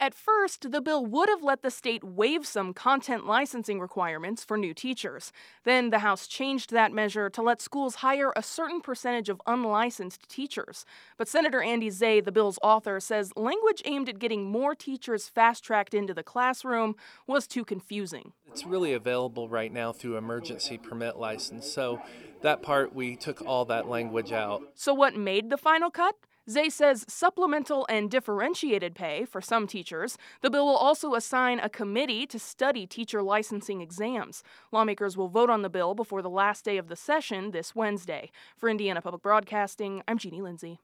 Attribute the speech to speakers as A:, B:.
A: At first, the bill would have let the state waive some content licensing requirements for new teachers. Then the House changed that measure to let schools hire a certain percentage of unlicensed teachers. But Senator Andy Zay, the bill's author, says language aimed at getting more teachers fast-tracked into the classroom was too confusing.
B: It's really available right now through emergency permit license, so that part we took all that language out.
A: So what made the final cut? Zay says supplemental and differentiated pay for some teachers. The bill will also assign a committee to study teacher licensing exams. Lawmakers will vote on the bill before the last day of the session this Wednesday. For Indiana Public Broadcasting, I'm Jeannie Lindsay.